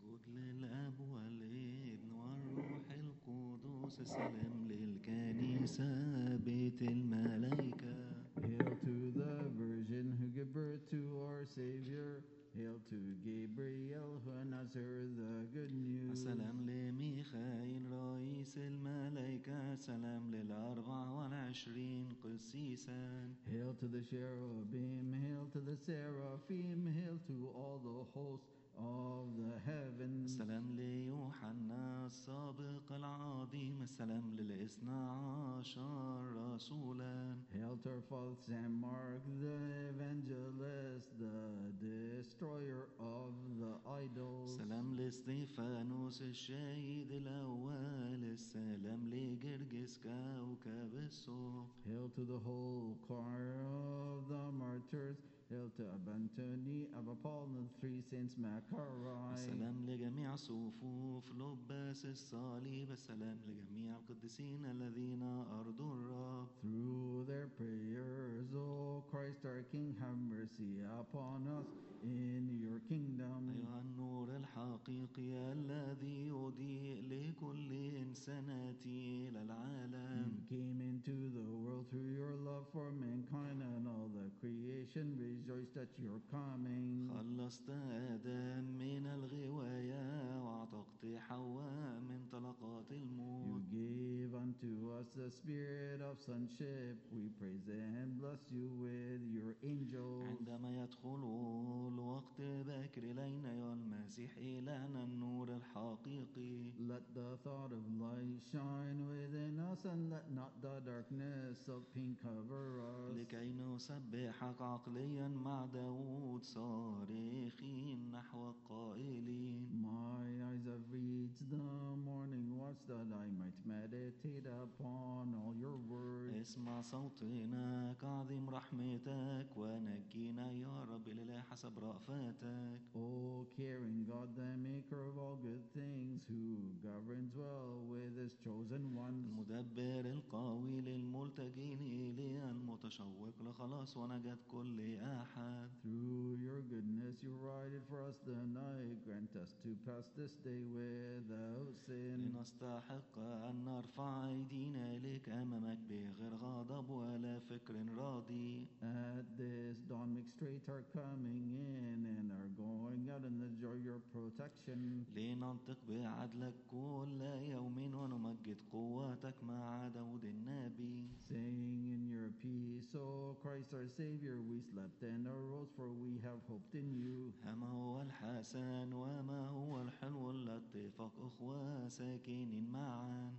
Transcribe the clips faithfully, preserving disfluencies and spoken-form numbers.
مجد للأب والابن والروح القدس. سلام للكنيسة بيت الملائكة. Hail to the Virgin who gave birth to our Savior. Hail to Gabriel who announced her the good news. سلام لميخائيل رئيس الملائكة. سلام للأربع والعشرين قسيسا. Hail to the cherubim, hail to the seraphim, hail to all the hosts of the heavens. سلام ليوحنا السابق العظيم. السلام للاثنى عشر رسولا. Hail to our father Saint Mark the evangelist, the destroyer of the idols. سلام لاستيفانوس الشهيد الأول. السلام لجرجس كوكب الصبح. Hail to the whole choir of the martyrs. Hail to Abba Antony, Abba Paul, and the three saints Macarii. السلام لجميع صفوف لباس الصليب. السلام لجميع القديسين الذين أرضوا الرب. Through their prayers, O Christ our King, have mercy upon us in your kingdom. أيها النور الحقيقي الذي يضيء لكل إنساناتي إلى العالم. You came into the world through your love for mankind, and all the creation rejoiced at your coming. خلصت آدم من الغواية وأعتقت حواء من طلقات You الموت. gave unto us the spirit of sonship. We praise and bless you with your angels. عندما يدخل الوقت باكر إلينا يا المسيح إلهنا النور الحقيقي. Let the thought of light shine within us, and let not the darkness of pain cover us. لكي نسبحك عقليا مع داود صارخين نحو القائلين. My eyes have reached the morning watch, that I might meditate upon all your words. اسمع صوتنا كعظيم رحمتك ونجينا يا رب الإله حسب رأفتك. O caring God, the maker of all good things, who governs well with his chosen ones. المدبر القوي للملتجين إليه المتشوق لخلاص ونجاة كل أحد. Through your goodness you provided for us the night. Grant us to pass this day without sin. لنستحق أن نرفع أيدينا إليك أمامك بغير غضب ولا فكر راضي. At this dawn make straight our coming in and our going out, in the joy of your protection. لننطق بعدلك كل يوم ونمجد قوتك مع داود النبي. Saying in your peace, O Christ our Savior, we slept and arose, for we have hoped in you. ما هو الحسن وما هو الحلو الاتفاق أخوة ساكنين معا.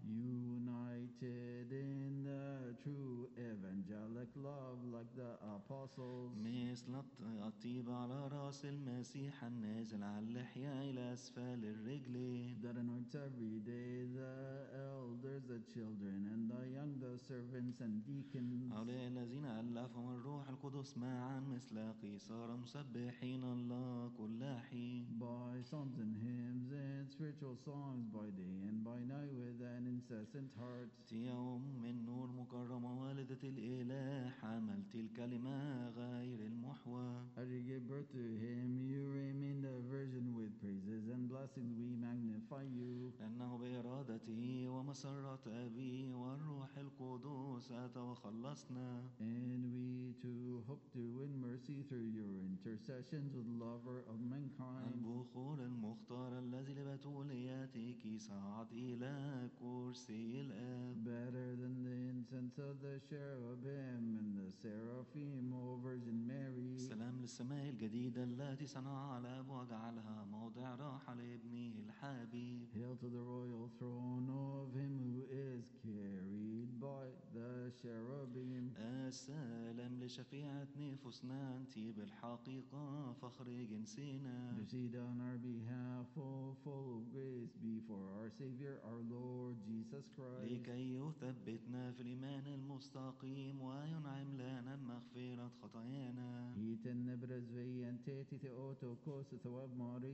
United in the true evangelic love like the apostles. مثل الطيب على رأس المسيح النازل على اللحية إلى أسفل الرجلين. That anoints every day the elders, the children, and the young, the servants and deacons. هؤلاء الذين ألفهم الروح القدس معا مثل قيصار مسبحين الله كل حين. By psalms and hymns and spiritual songs, by day and by night, with an incessant heart. يوم من نور مكرمة والدة الإله حملت الكلمة غير المحور. As you gave birth to him, you remained a virgin. With praises and blessings we magnify you. لأنه بإرادته ومسرة أبي والروح القدس أتى وخلصنا. And we too hope to win mercy through your intercessions with lover of mankind. البخور المختار الذي لبتولياتك صعد إلى كرسي الآب. Better than the incense of the cherubim and the seraphim, O Virgin Mary. سلام للسماء الجديدة التي صنعها الآب وجعلها موضع راحة لابنه الحبيب. Hail to the royal throne of him who is carried by the cherubim. السلام لشفيعة نفوسنا أنت بالحقيقة فخر جنسنا. Intercede on our behalf, O full of grace, before our Savior, our Lord Jesus Christ. لكي يثبتنا في الإيمان المستقيم وينعم لنا مغفرة خطايانا. Hiten nebres vei enteti theotokos thewab Maria b'shem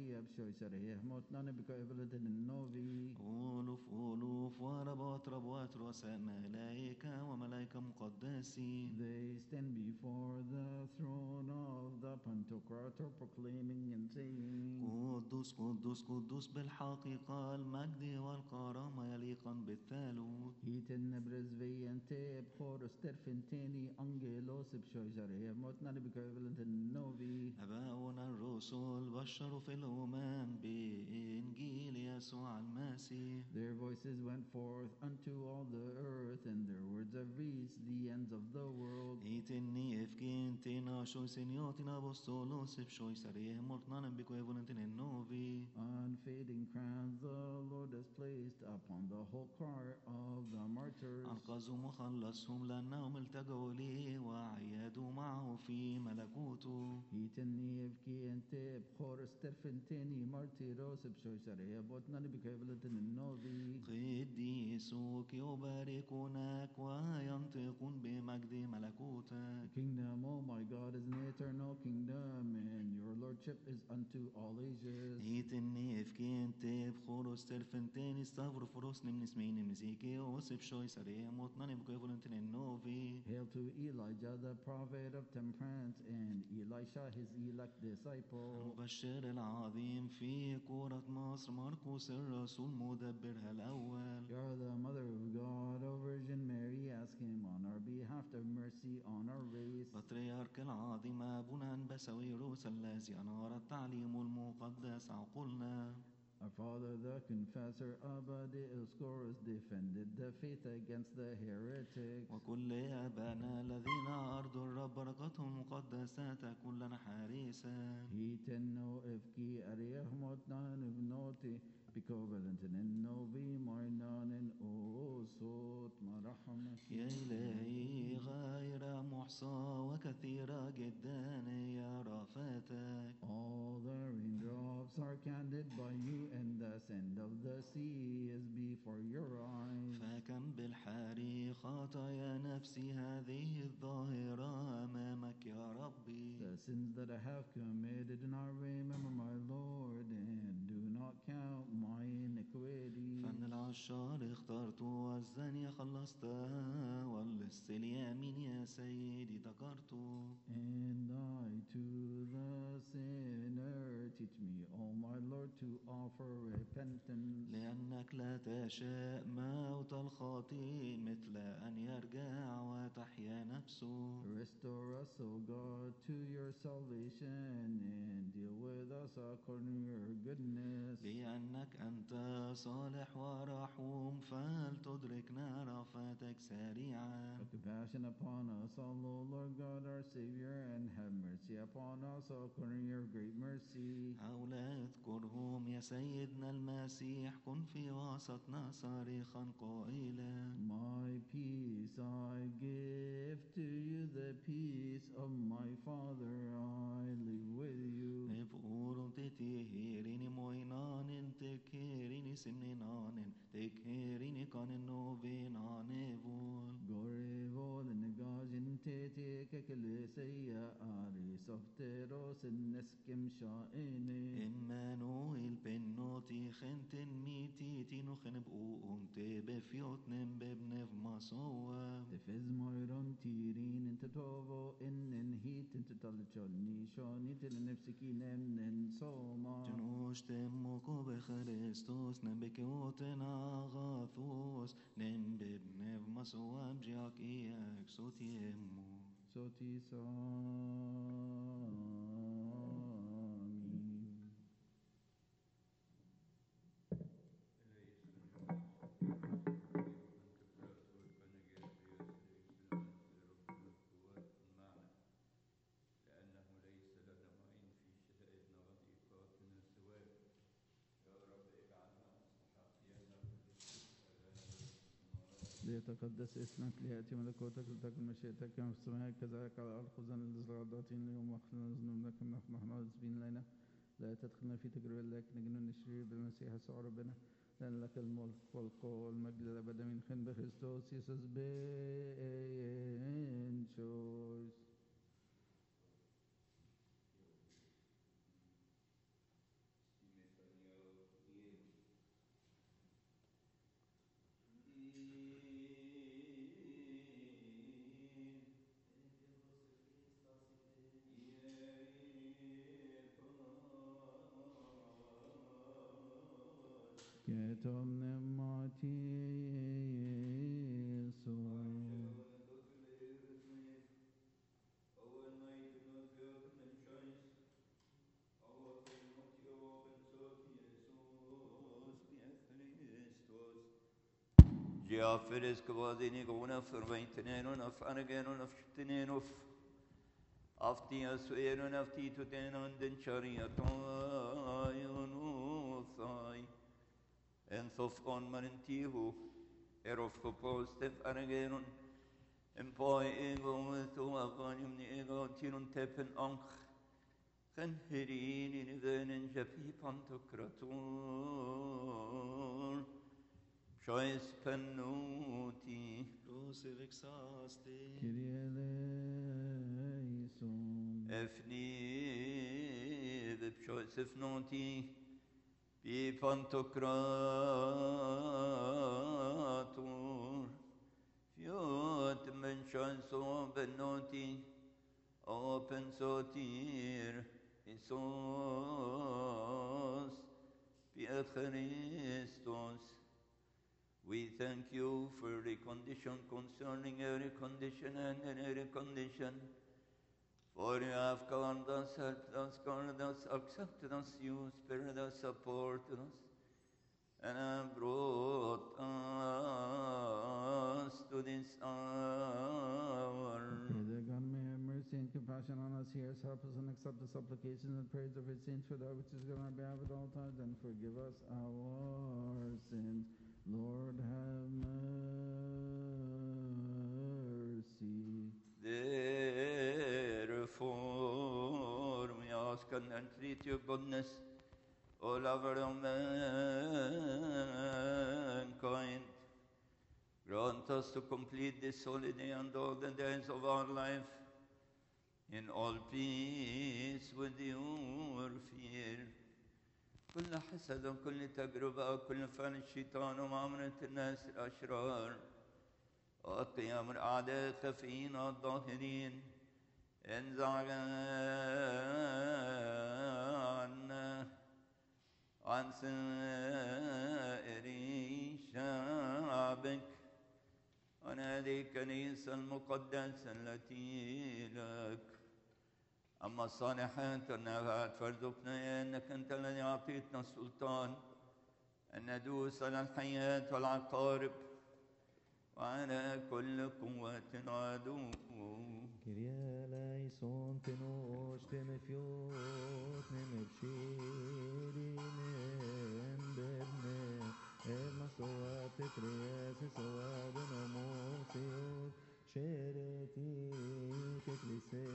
choice at a mot none because evelyn in novi. ألوف ألوف وربات ربوات رؤساء ملائكة وملائكة مقدسين. They stand before the throne of the Pantocrator proclaiming and saying, قدوس قدوس قدوس بالحقيقة المجد والكرامة يليقا بالثالوث. Hiten nebres veiente bchor sterfenteni angelos bchoice at a mot none because evelyn in novi. أباؤنا الرسل بشروا في الأمم بإنجيل يسوع المسيح. Their voices went forth unto all the earth, and their words have reached the ends of the world. إيتني إفكين تينا شوي سنيوتنا بوستولوس بشوي سريه مرتنا بكو إيفولنتين النوفي. Unfading crowns the Lord has placed upon the whole choir of the martyrs. أنقذوا مخلصهم لأنهم التجوا ليه وعيادوا معه في ملكوته. Hiteni evkiente bchor sterfenteni martyros bshoisare botnani bikaevletin novi. قديسوك يباركونك وينطقون بمجد ملكوتك. The kingdom, oh my God, is an eternal kingdom, and your lordship is unto all ages. إيتني إفكين تيب خورس ترفنتين استغفر فروس نمنس مين نمزيكي وصف شوي سريه موتنا نبكو يفولنتين النوفي. Hail to Elijah, the prophet of temperance, and Elisha, his elect disciple. المبشر العظيم في كورة مصر مرقس الرسول مدبرها الأول. You are the mother of God, O Virgin Mary, ask him on our behalf to have mercy on our race. بطريرك العظيم أبونا أنبسويروس الذي أنار التعليم المقدس عقولنا. Our father, the confessor, Abba de Euskorus, defended the faith against the heretics. وكل آبائنا الذين أرضوا الرب بركتهم المقدسة تكون لنا حارسا. Hiteno efki ariahmotnan ibnoti bikovalenten novi marnanen osot marahmet. يا إلهي غير محصى وكثيرة جدا يا رفاتك. All the raindrops are counted by you, and the sand of the sea is before your eyes. فكم بالحري خطايا نفسي هذه الظاهرة أمامك يا ربي. The sins that I have committed in our remember, my Lord, and do not count my iniquity. فن العشار اخترت والزانية خلصتها واللص اليمين يا سيدي ذكرته. And I to the sinner teach me, O my Lord, to offer repentance. لأنك لا تشاء موت الخاطئ مثل أن يرجع وتحيا نفسه. Restore us, O God, to your salvation, and deal with us according to your goodness. لأنك أنت صالح ورحوم فلتدركنا رأفتك سريعا. Have compassion upon us, O Lord God, our Savior, and have mercy upon us according to your great mercy. هؤلاء اذكرهم يا سيدنا المسيح كن في وسطنا صريخا قائلا. My peace I give to you, the peace of my Father I live with you. نفقور تتهيريني موينان تكهيريني سمنان تكهيريني كان النوبين نيفون. Gorevol negajin tete kekeleseya ari softeros neskim shaene. إمانويل بنوتي خنتن ميتي تينو خنبقو أنت بفيوتنم ببنف مصوى. Tefez moiron tirin inte tovo innen hit inte talchoni shonit in nefsiki nemnen soma. جنوش تمكو بخريستوس نبكيوتنا غاثوس نم ببنف مصوى بجاك إياك صوت يمو. Soti sami. ليتقدس اسمك، ليأتي ملكوتك، لتكن مشيئتك كما في السماء كذلك على الأرض. خذنا الزراداتين اليوم واغفر لنا ذنوبنا كما نحن نحن لنا، لا تدخلنا في تجربة لكن نجنا من الشرير بالمسيح يسوع ربنا، لأن لك الملك والقوة والمجد الأبد من خن بخريستوس يسوع بين شويس. Ketom nematiso. Giaferes kvadini gona ferveinteneno af anageno af shteneno aftia sueno afti tuteno den chariato thai en thof on manentihu erof kopostef anageno en poi ego to avanim ni ego tinun tepen anch gen herin in venen japi pantokrator Choice penalty. Rose vexaste. Kyrie eleison. Efni the choice of naughty. Be pantocrator. Fiat mention so benaughty. Open sotir. Isos. Piet Christos. We thank you for the condition concerning every condition and in every condition. For you have calmed us, helped us, guarded us, accepted us, you spared us, supported us, and have brought us to this hour. Pray that God may have mercy and compassion on us, hear us, help us, and accept the supplications and prayers of his saints for that which is good on our behalf at all times, and forgive us our sins. Lord, have mercy. Therefore, we ask and entreat your goodness, O lover of mankind. Grant us to complete this holiday and all the days of our life in all peace with your fear. كل حسد وكل تجربة وكل فعل الشيطان ومعاملة الناس الأشرار وقيام الأعداء الخفيين والظاهرين انزع عنا عن سائر شعبك عن هذه الكنيسة المقدسة التي لك. أما الصالحات والنافعات فارزقنا إنك أنت الذي أعطيتنا السلطان أن ندوس على الحياة والعقارب وعلى كل قوة عدو. Kyrie eleison, tenos, temefiot, nemepshiri, nemberne, emasoat, tekreas, esoad, nomosiot, shereti, teklise,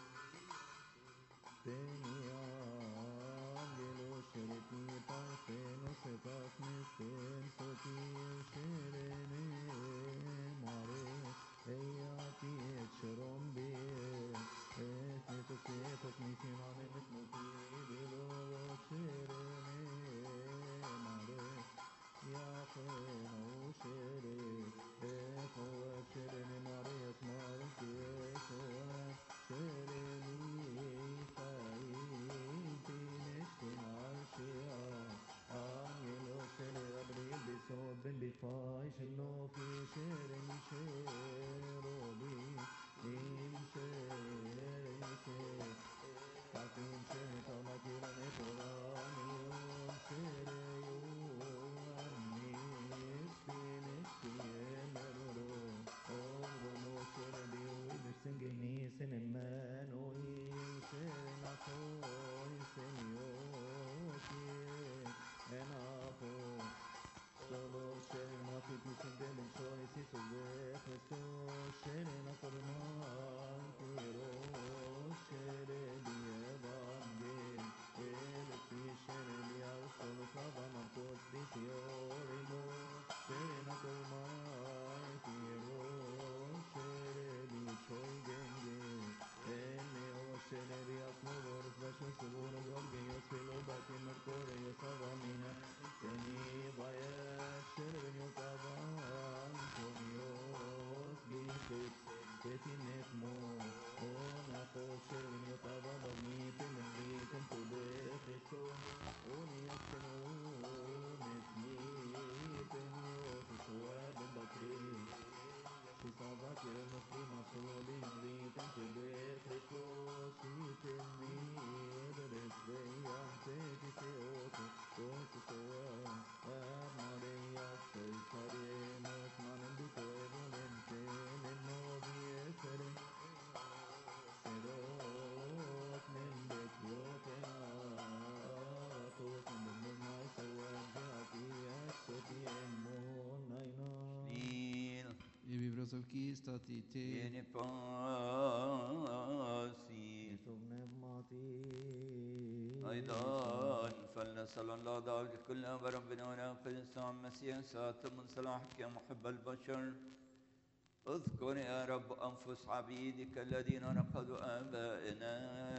teni angelos, shereti, parthenos, etas, misten, sotir, sherene, mare, Eyati et sharon bir, et netos et os misimane et moti bilo sherene Rosalki statite. Vieni pasi. أيضا فلنسأل الله ذلك كلها بربنا وناقل السلام المسيح ساتم من صلاحك يا محب البشر. اذكر يا رب أنفس عبيدك الذين نقضوا آبائنا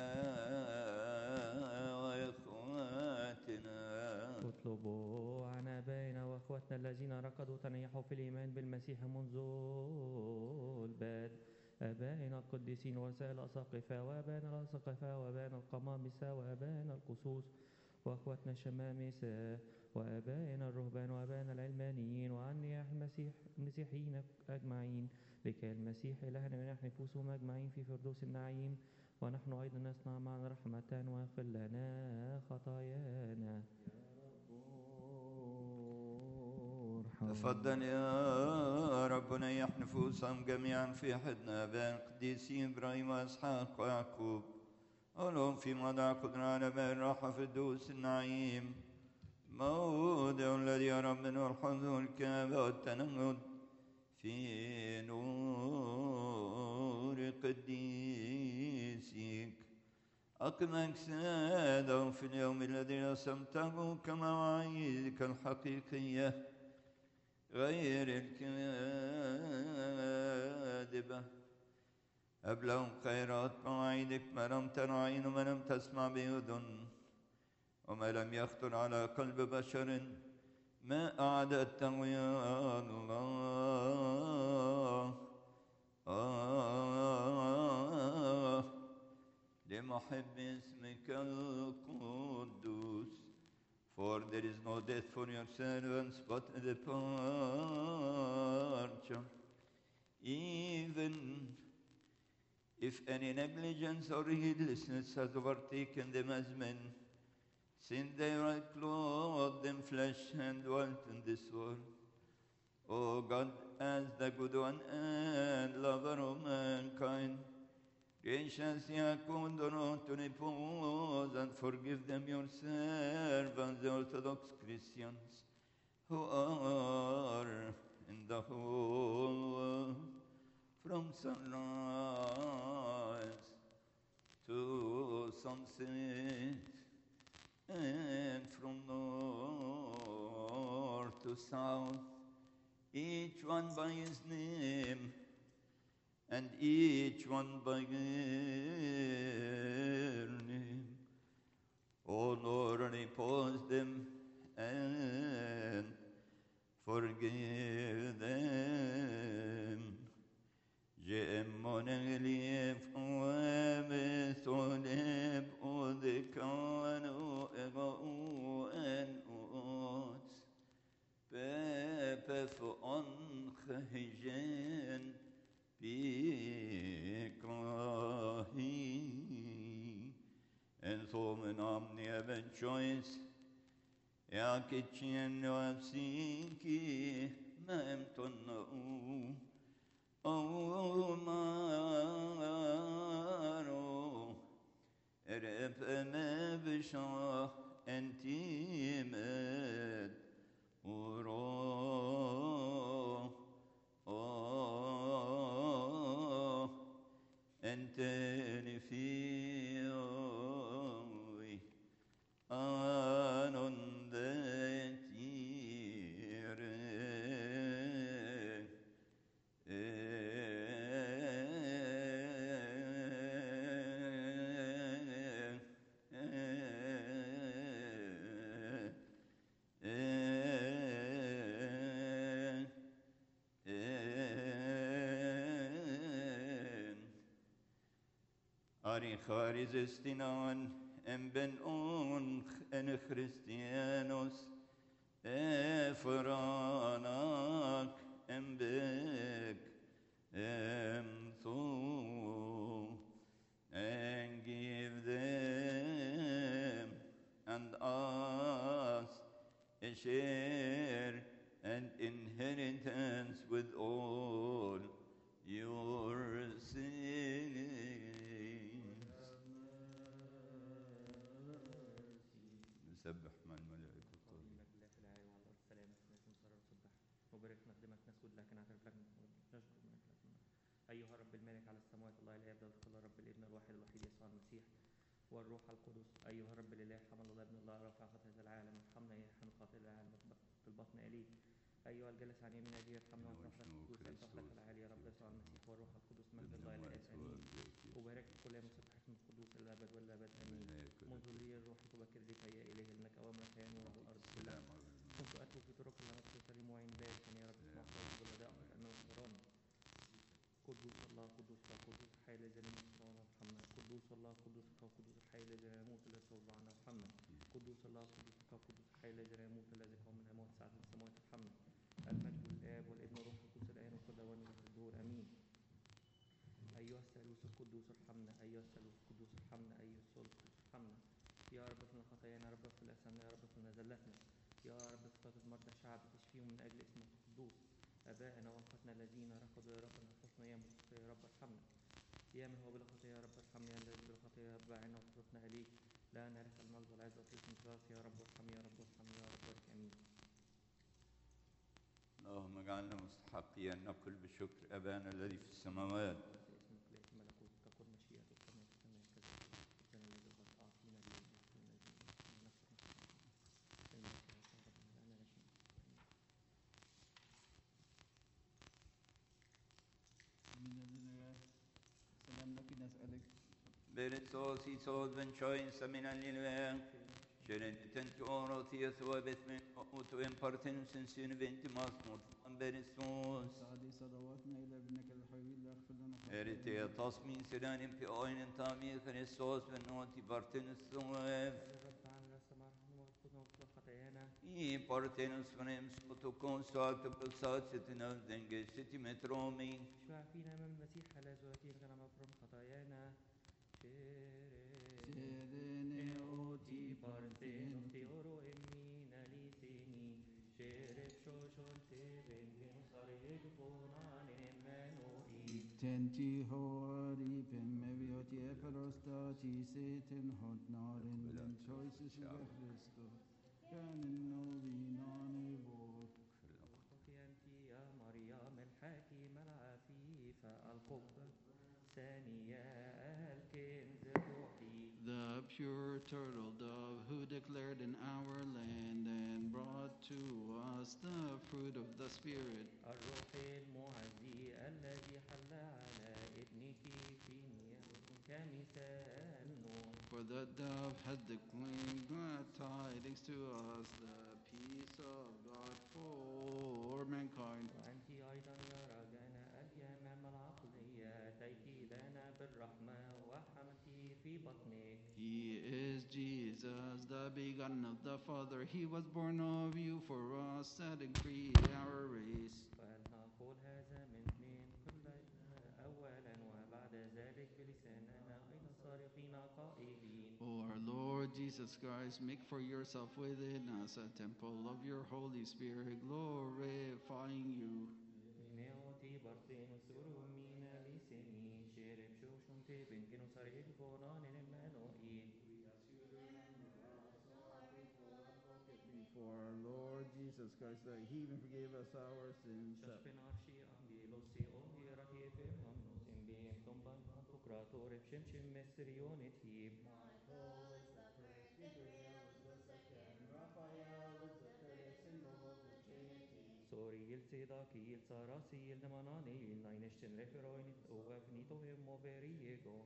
وإخواتنا. اطلبوا عن آبائنا وأخواتنا الذين ركضوا تنيحوا في الإيمان بالمسيح منذ البدء، آبائنا القديسين ورسائل الأساقفة وآبائنا الأساقفة وآبائنا القمامسة وآبائنا القصوص وأخواتنا الشمامسة وآبائنا الرهبان وآبائنا العلمانيين وعن نياح المسيح المسيحيين أجمعين، لكي المسيح إلهنا ونحن نفوسهم أجمعين في فردوس النعيم، ونحن أيضا نصنع معنا رحمة واغفر لنا خطايانا. تفضل يا رب نيح نفوسهم جميعا في حضن آبائنا القديسين إبراهيم وإسحاق ويعقوب، ولهم في موضع قدرة على باب الراحة في فردوس النعيم، موضع الذي يرى منه الحزن والكآبة والتنهد في نور قديسك. أقم أجسادهم في اليوم الذي رسمته كمواعيدك الحقيقية غير الكاذبة. هب لهم خيرات مواعيدك ما لم تر عين وما لم تسمع بأذن وما لم يخطر على قلب بشر، ما أعددته يا الله آه لمحب اسمك القدوس. For there is no death for your servants, but a departure. Even if any negligence or heedlessness has overtaken them as men, since they were clothed in flesh and dwelt in this world, O God, as the good one and lover of mankind, graciously accord to repose and forgive them your servants, the Orthodox Christians, who are in the whole world, from sunrise to sunset, and from north to south, each one by his name, and each one by their name. O Lord, repose them and forgive them. جئمون غليف ومثلب وذكان وإغاؤن وأوت بابف أنخهجن بكراهي and so من omni event choice يا كتشين وابسيكي ما امتنعو أو مارو رب ما بشاه أنتي مد وراه آه أنت نفيوي Ari charizestinan en ben onch en Christianos efranak en bek em thu and give them and us a share and inheritance with all your sins. نسبح مع الملائكة الطاهرين. وباركنا قدامك نسجد لك نعترف لك نشكر منك لك. أيها رب الملك على السماوات الله الآب ذات الخلا رب الابن الواحد الوحيد يسوع المسيح والروح القدس. أيها رب الإله حمل الله ابن الله رافع خطايا هذا العالم ارحمنا يا حامل خطايا العالم في البطن إليه. أيها الجالس عن يمين أبي ارحمنا واطرح لك القدوس أنت وحدك العالي يا رب يسوع المسيح والروح القدس من الله الآب آمين. وبارك كل يوم سبحك من القدوس الأبد والأبد آمين. منذ لي الروح تبكر بك يا إله إنك أوامر حياة ورب الأرض كلها. كنت أتلو في طرق الله أسلم وعين بارك يا رب اسمع صوتي والأداء لأنه غفران. قدوس الله قدوس قدوس الحي الذي لا يموت ارحمنا. قدوس الله قدوس قدوس الحي الذي لا يموت الذي توضع عنا ارحمنا. قدوس الله قدوس قدوس الحي الذي لا يموت الذي قام من الأموات ساعة السماوات ارحمنا. المجد للآب والابن والروح القدس الآن وكل أوان وآخر الدهور آمين. أيها الثالوث القدوس ارحمنا. أيها الثالوث القدوس ارحمنا. أيها الثالوث القدوس ارحمنا. يا رب اغفر لنا خطايانا، يا رب اغفر لأثامنا، يا رب اغفر لنا زلاتنا، يا رب افتقد مرضى شعبك اشفيهم من أجل اسمك القدوس. آبائنا وأخواتنا الذين رقدوا يا رب نفسنا يا مخطئ يا رب ارحمنا. يا من هو بلا خطية يا رب ارحمنا. يا الذي بلا خطية يا رب أعنا وصرفنا إليك. لا نرث المجد والعزة وطيب الراس يا رب ارحم يا رب ارحم يا رب ارحم آمين. اللهم اجعلنا مستحقين أن نقل بشكر أبانا الذي في السماوات. اسمك ليس ملكوتك تكن مشيئتك كما في السماء كذلك. خبزنا الذي قد أعطينا اليوم من الدنيا سلام لك نسألك Beresos i såd ven choins a min allilväg. Kjeren tent oro thies och bethmen och to en parten sen syn ventimas mot fan beresos. سعدي صلواتنا إلى ابنك الحبيب لاغفر لنا Erite tasmin sedanin pi oinen tami Christos ven noti partenus soev. الرب عنا السماء رحمه وقفنا وقفنا خطايانا. I partenus venem soto constat bulsat setinam denge setimetromi. اشفع فينا من المسيح على زواتين كما مغفر خطايانا. Serene oti Parteno te oro emmina liseni. Shere shoshon te vengen sareg bonan emmenoi. Tenti hoari pemmevioti eperostati seten hotnaren den choices of Christo. Canon novinane vok. أنتِ يا مريم الحكيمة العفيفة القبة ثانية الكنز الروحي. The pure turtle dove who declared in our land and brought to us the fruit of the Spirit. الروح المعزي الذي حل على ابنك في نيابة كمثال نور. For the dove had declared glad tidings to us, the peace of God for mankind. وأنت أيضا يا رجانا اليمام العقلية أتيت لنا بالرحمة وحملتي في بطنك. He is Jesus, the begotten of the Father. He was born of you for us, setting free our race. فلنقول هذا من من كل أولا وبعد ذلك بلساننا أيضا صارخين قائلين. O our Lord Jesus Christ, make for yourself within us a temple of your Holy Spirit, glorifying you. نعطي برتين سرور من لساني شرب شوشم تبن كنو صارخ بونان المنوئين. For our Lord Jesus Christ, that He even forgave us our sins. شخبن عرشي أنجيلوسي أمي ركيفي ممنوسين بين تنبان بكراتور بشمشم مسريون تيب. Sorry, il sedaki, il sarasi, il demanani, il nainishtin referoin, ovavnito hemmo veriego.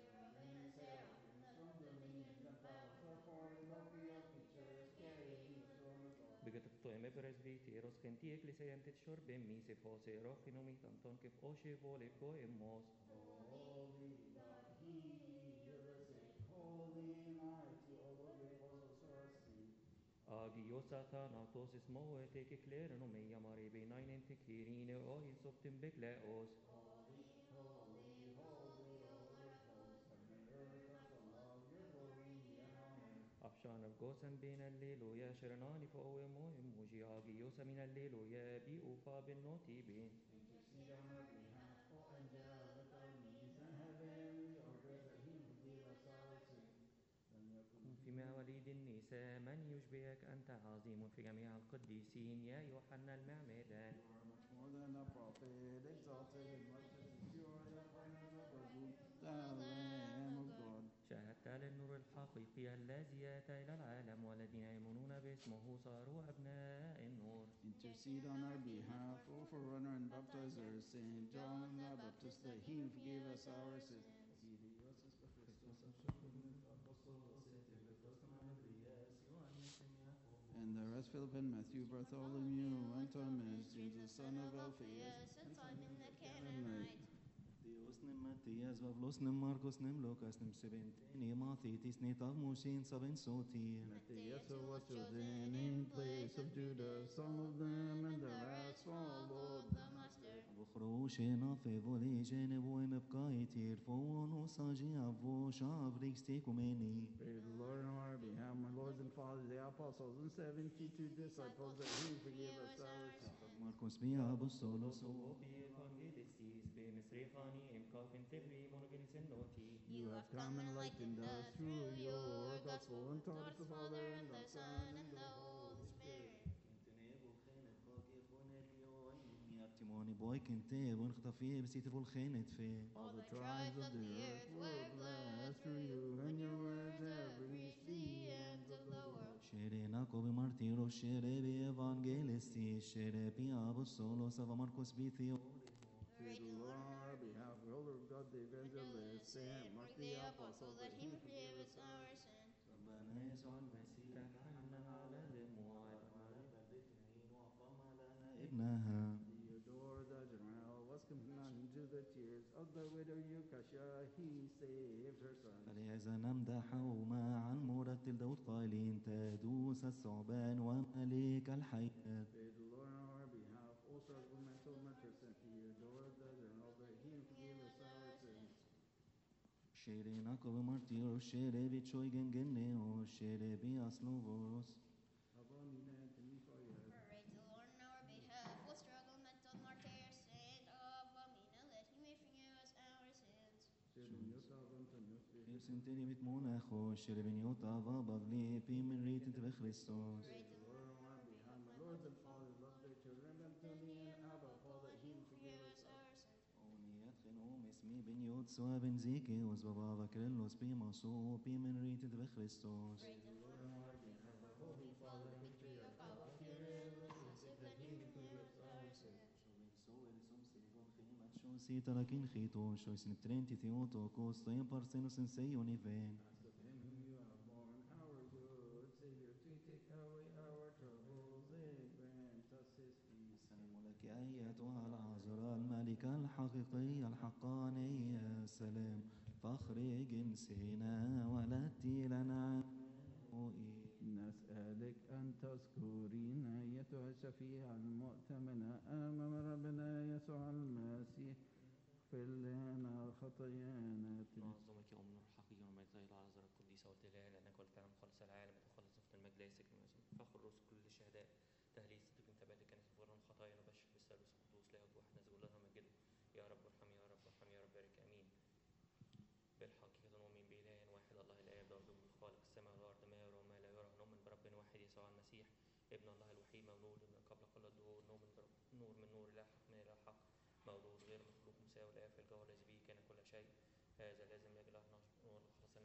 بقت ام presbiteros genti ecclesiantes shorbe mi se fose rofinumi tanton kif oshe vole ko emos. Holy God, He healed the sick, holy and mighty, all of it was also our seed. Agio satanatos ismo eteke klerno me yamare benainen tekirine o insoptim bekleos. Holy, holy, holy, Lord of hosts, heaven and earth are full of your glory and honor. أفشان القوسم بين الليلويا شرناني فأويمو إموجي آجيوس من الليلويا بيوفا بالنوتيبين. Intercede on our behalf, O angelic armies and heavenly orders, that He may forgive us our sins. في مواليد النساء من يشبهك أنت عظيم في جميع القديسين يا يوحنا المعمدان. More than a prophet, exalted and righteous and pure, the brightness of our gloom, the Lamb of God. شاهدت للنور الحقيقي الذي أتى إلى العالم والذين يؤمنون باسمه صاروا أبناء النور. Intercede on our behalf, O forerunner and baptizer, Saint John the Baptist, that he forgave us our sins. And the rest, Philip and Matthew, Bartholomew, and Thomas, James the son of Alphaeus, and Simon the Canaanite. Dios nem Matthias, Pavlos nem Marcos nem Lucas nem Sebenteni, Mathitis ne Tavmushin Saben Soti. Matthias who was chosen in place of Judah, some of them and the rest followed the Master. بخروشنا في ظلي جانب ومبقايتي رفون وصاجي أبو شعب ريكستيكوميني. Pray the Lord on our behalf, my lords and fathers, the apostles and seventy-two disciples, that he forgive us our sins. Marcos بيا أبوستولوس You have come and enlightened us through your gospel and taught us the Father and the Son and the Holy Spirit. تيموني بوي كنتي ونخطفي بسيت الخينت في. All the tribes of the earth were blessed through you, and your words have reached the ends of the world. شيرينا كوبي مارتيرو شيري بي إيفانجيليستي شيري بي أبوستولوس أفا ماركوس بي ثيو. Pray the Lord on our behalf, the elder of God, the evangelist, Saint Mark the apostle, that he forgive us our sins. ربنا يسوع المسيح حنا على الأموات وعلى بلدتنا وأقام لنا ابنها. Theodore the general was companion to the tears of the widow Eucasia. He saved her son. فلهذا نمدح معا مرتل داود قائلين تدوس الثعبان وملك الحياة. Pray the Lord on our behalf, also as we mental martyrs, and Theodore the general, that he forgive us our sins. شيرينا كوبي مارتيرو شيري بي تشوي جنجنيو شيري بي أسلوغوس. Abonina and Timifoya. Pray the Lord on our behalf, O struggle mental martyr, Saint of Amina, that he may forgive us our sins. Shirimiota Antonius. خير سنتيني بتمون أخو شيري بنيوتا بابغلي بي من ريت بخريستوس. Pray the Lord on our behalf, my lords and fathers, love their children, Anthony and Abba, Paul, that he forgive forgive us us our our sins. أونيات خنوم اسمي بنيوت سوا بنزيكي وزبابا كريلوس بي ماسو بي من ريت بخريستوس. Pray the Lord on our behalf, our Holy Father, Patriarch Abba, Kyrillos, Joseph, that he forgive us our sins. شو سيتا لكن خيتو شو اسم ترينتي ثيوتو كوستين بارسينوس انسيوني فين. Ask of him whom you have born, our good Savior, to take away our troubles and grant us his peace. السلام لك أيتها العذراء الملكة الحقيقية الحقانية السلام فخر جنسنا ولدتي لنا نسألك أن تذكرين أيتها الشفيعة المؤتمنة أمام ربنا يسوع المسيح اغفر لنا خطايانا. نعظمك يا أم النور الحقيقي وما زي العذراء القديسة والدلال لأنك ولتعلم خلص العالم وتخلص في المجد ليسك فخر الرسل كل الشهداء تهليل صدق انت بعد كنيسة فرن خطايا نبشر بالثالوث القدوس لا يهد واحد نزل لنا مجده يا رب ارحم يا رب ارحم يا رب بارك امين. بالحقيقة نؤمن بإله واحد الله الآب ضرب من خالق السماء والأرض ما يرى وما لا يرى نؤمن برب واحد يسوع المسيح ابن الله الوحيد مولود من قبل كل الدهور نؤمن برب نور من نور لا حق من إله حق مولود غير مخلوق مساوي الآب في الجوهر الذي به كان كل شيء هذا لازم يجعل نور خلص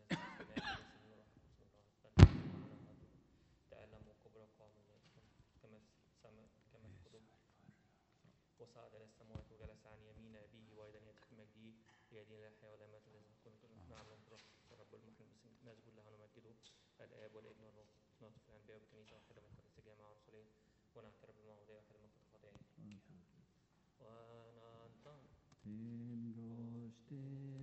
الناس تألم وكبرى قام كما سما كما في قدوم وصعد إلى السماوات وجلس عن يمين أبيه وأيضا يأتي في مجده يدين الحياة ولا مات لازم نكون نعلم رب المحن نسجد له ونمجده الآب والابن والروح نطف الأنبياء بكنيسة واحدة من كنيسة جامعة ورسولية ونعترف بالمعمودية واحدة من كتب خطايا وننطق Tingoshte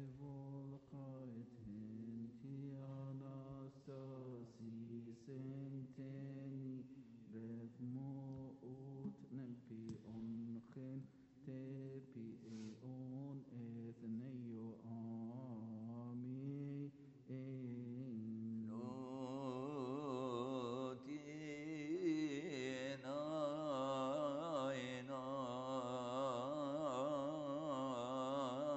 volqaitin ti anastasi senteni rethmo ut nempi onchin tepi eon ethneo ami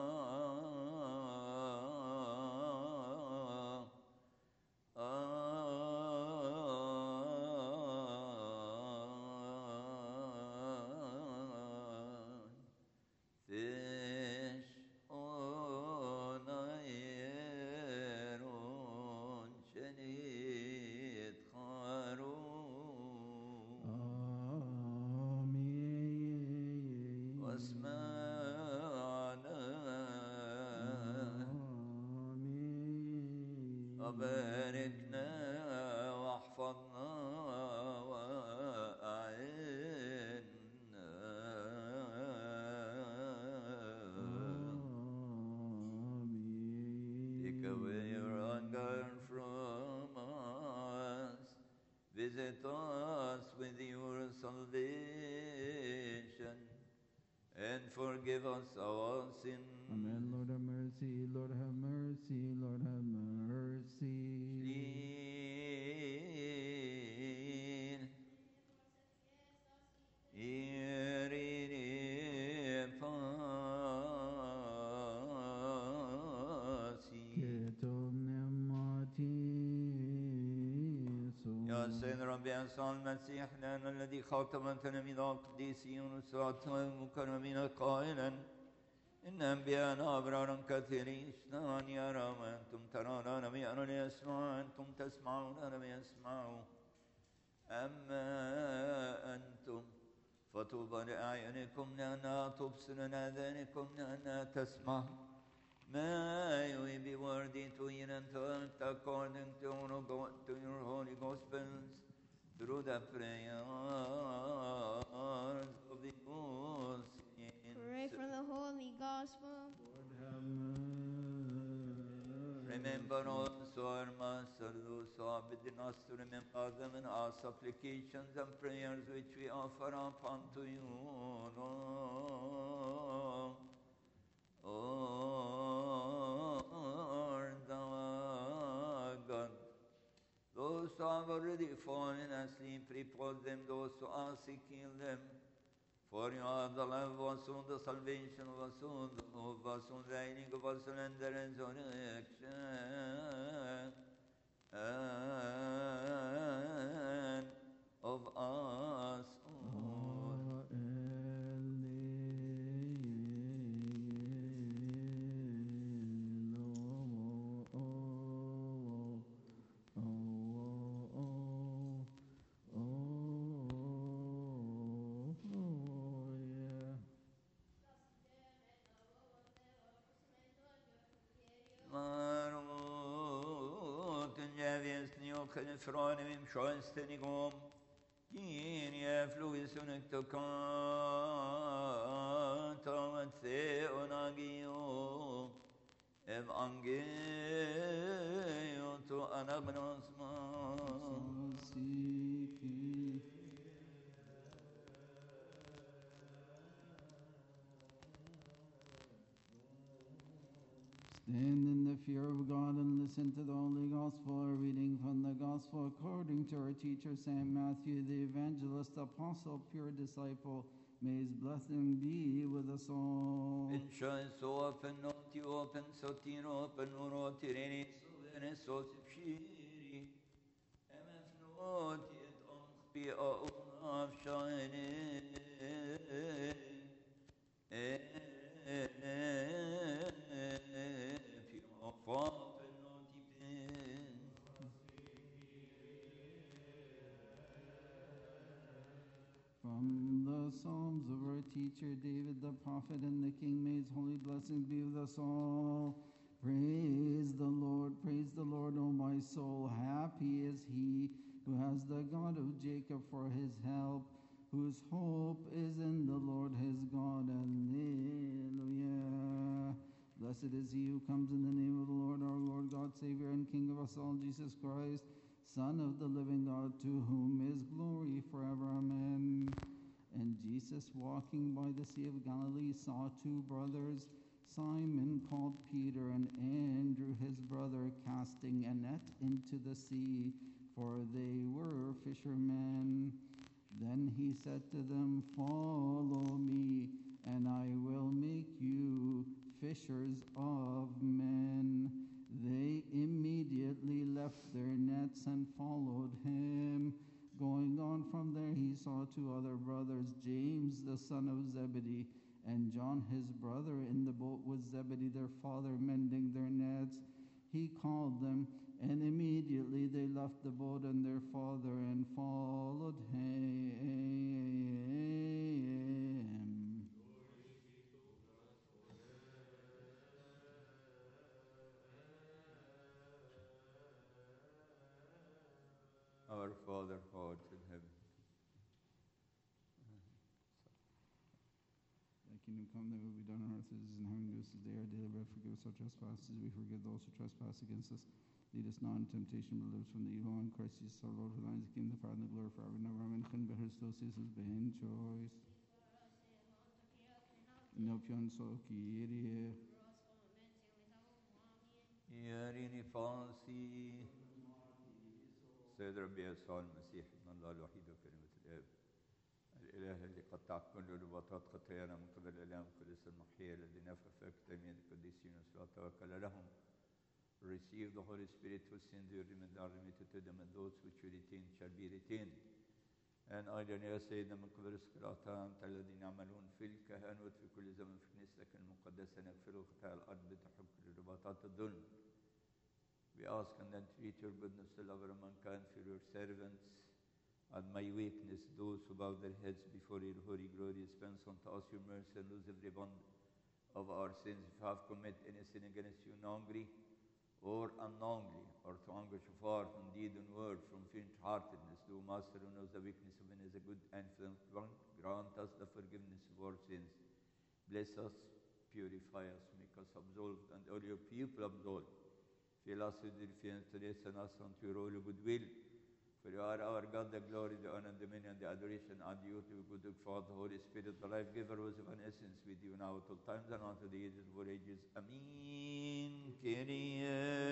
Ah وباركنا واحفظنا Take away your anger from us. Visit us with your salvation and forgive us our sins. Amen. Lord have mercy, Lord have mercy, Lord have mercy. Lean. Irene pasi. Ketum nematiso. يا سيد ربي يسوع المسيح لنا الذي خاطب تلاميذ القديسين وسراته المكرمين قائلا إن أنبياءنا أبرارا كثيرين اثنان يرى وأنتم ترون لم يروا ليسمعوا أنتم تسمعون لم يسمعوا أما أنتم فطوبى لأعينكم لأنها تبصر لآذانكم لأنها تسمع. May we be worthy to hear and to act according to your, to your holy gospels through the prayers of the saints. Pray for the Holy Gospel. Lord have mercy. Remember also our Master, those who have bidden us to remember them in our supplications and prayers which we offer up unto you, Lord. Lord, our God. Those who have already fallen asleep, repose them. Those who are sick, heal them. For you are the life of us, soul, the salvation of us, soul, the hope of us, soul, the healing of us, soul, and the resurrection and of us all. Från min sjönsten igång in jag fluisen to kanta att se och nagio evangelium to anagnosma. Stand in the fear of God and listen to the Holy Gospel, a reading from the Gospel according to our teacher Saint Matthew, the evangelist, apostle, pure disciple. May his blessing be with us all. In sjön så öppen nåt open sotir open och tireni sovene så sipshiri. Emen fnot ett omspi och avshine. From the Psalms of our teacher David the prophet and the King, may his holy blessings be with us all. Praise the Lord, praise the Lord, O my soul. Happy is he who has the God of Jacob for his help, whose hope is in the Lord his God. Alleluia. Blessed is he who comes in the name of the Lord, our Lord, God, Savior, and King of us all, Jesus Christ, Son of the living God, to whom is glory forever. Amen. And Jesus, walking by the Sea of Galilee, saw two brothers, Simon called Peter and Andrew his brother, casting a net into the sea, for they were fishermen. Then he said to them, "Follow me, and I will make you fishers of men." They immediately left their nets and followed him. Going on from there, he saw two other brothers, James the son of Zebedee, and John his brother, in the boat with Zebedee their father, mending their nets. He called them, and immediately they left the boat and their father and followed him. Our Father, who art in heaven. Thy kingdom come, thy will be done on earth as it is in heaven. Give us this day our daily bread. Forgive us our trespasses, as we forgive those who trespass against us. Lead us not into temptation, but deliver us from the evil one. Christ Jesus our Lord, for thine is the kingdom, the power, and the glory forever and ever. Amen. Chin behristos Jesus ben choice. Inopion so Kyrie. ياريني فانسي سيد ربي يسوع المسيح ابن الله الوحيد وكلمة الآب الإله الذي قطع كل رباطات خطايانا من قبل الإله القدس المحيي الذي نفخ في أكتامين القديسين وتوكل لهم. Receive the Holy Spirit whose sins are remitted to them, and those which you retain shall be retained. And أيضا يا سيدنا من قبل الصلاة أنت الذين يعملون في الكهنوت في كل زمن في كنيستك المقدسة نغفر خطايا الأرض بتحب كل رباطات الظلم. We ask and entreat your goodness to love mankind for your servants, and my weakness, those who bow their heads before your holy glory, dispense unto us your mercy and lose every bond of our sins. If we have committed any sin against you knowingly or unknowingly, or to anguish of heart, from deed and word, from faint-heartedness, do Master, who knows the weakness of man is a good and excellent one, grant us the forgiveness of our sins. Bless us, purify us, make us absolved, and all your people absolved. Fill us with your fear to listen us unto your holy goodwill. For you are our God, the glory, the honor, the dominion, the adoration, and you to good Father, the Holy Spirit, the life giver, who is of an essence with you now at all times and unto the ages of all ages. Amen. Kyrie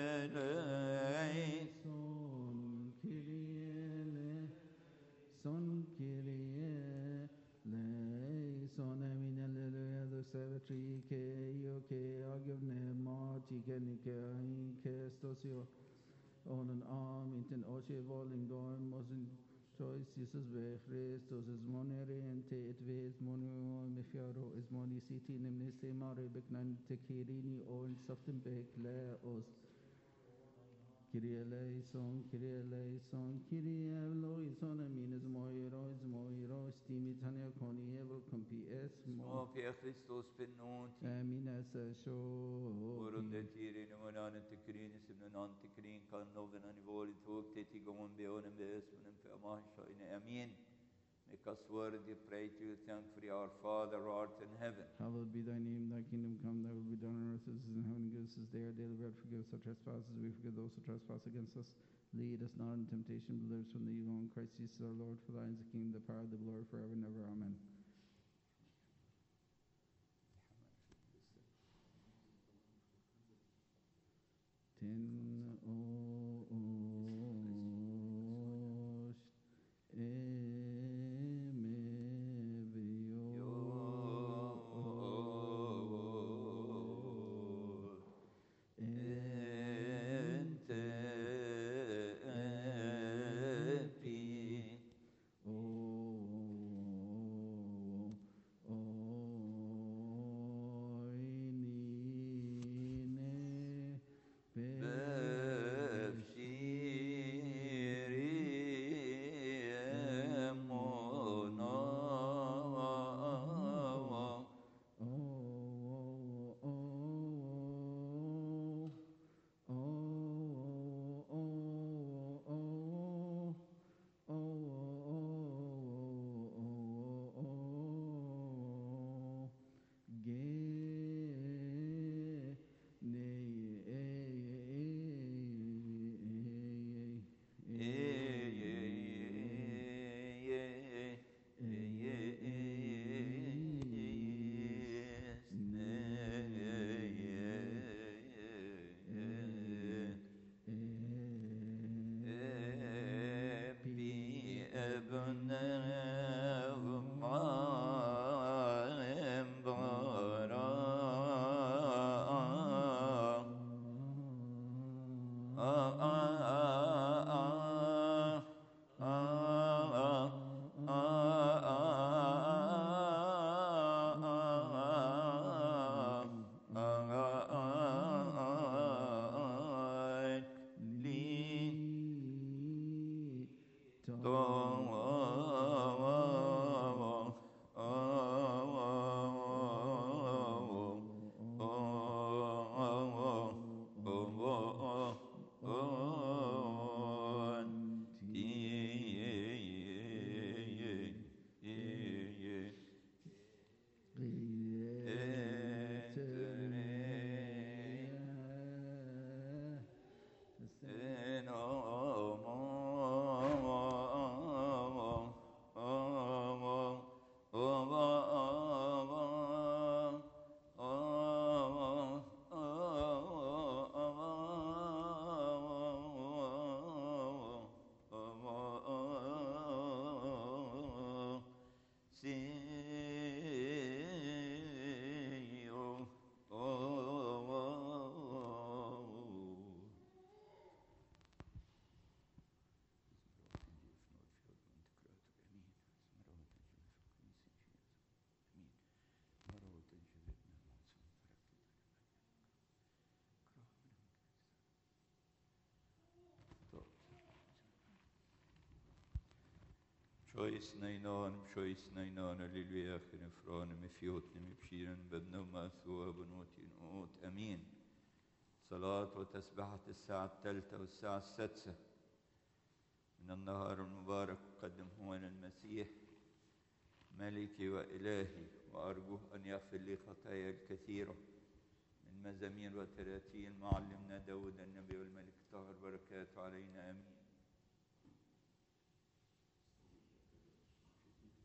Son Kyrie Son Kyrie Son Amin Alleluia. The Sabbatary Ke Yo Ke Agivne Mati Ke Nike Ke Stosio on an arm in Oche Volling Dorn Mosin Choice Jesus Be Christos is Monere and Te et Ves Mono Mefiaro is Moni City Nemnese Mare Beknan Tekirini on Soften Bekle Os Kyrie eleison, Kyrie eleison, Kyrie eleison, Amin is Moiro, is Moiro, Steamy Tanya Koni, Evel Compi S. Mo Pia Christos Penunti. Amin as a show. Urun de Tiri, Numanan Tekrin, Simon Tekrin, Kan Noven and Voli, Tok, Teti Gomon Beon and Besman and Famasha in Amin. Make us worthy, pray to you, thank for our Father who art in heaven. Hallowed be thy name, thy kingdom come, thy will be done on earth as it is in heaven. Give us this day our daily bread, forgive us our trespasses, we forgive those who trespass against us. Lead us not into temptation, but deliver us from the evil one. Christ Jesus our Lord, for thine is the kingdom, the power, the glory forever and ever. Amen. Ten o Oh بشويس نينان بشويس نينان للوياخ نفران مفيوتن مبشيرا بابن وماثوى بنوتي نوت أمين. صلاة وتسبحة الساعة الثالثة والساعة السادسة من النهار المبارك قدم هو المسيح ملكي وإلهي، وأرجوه أن يغفر لي خطايا الكثيرة من مزامير وتراتيل معلمنا داود النبي والملك طاهر، بركاته علينا آمين.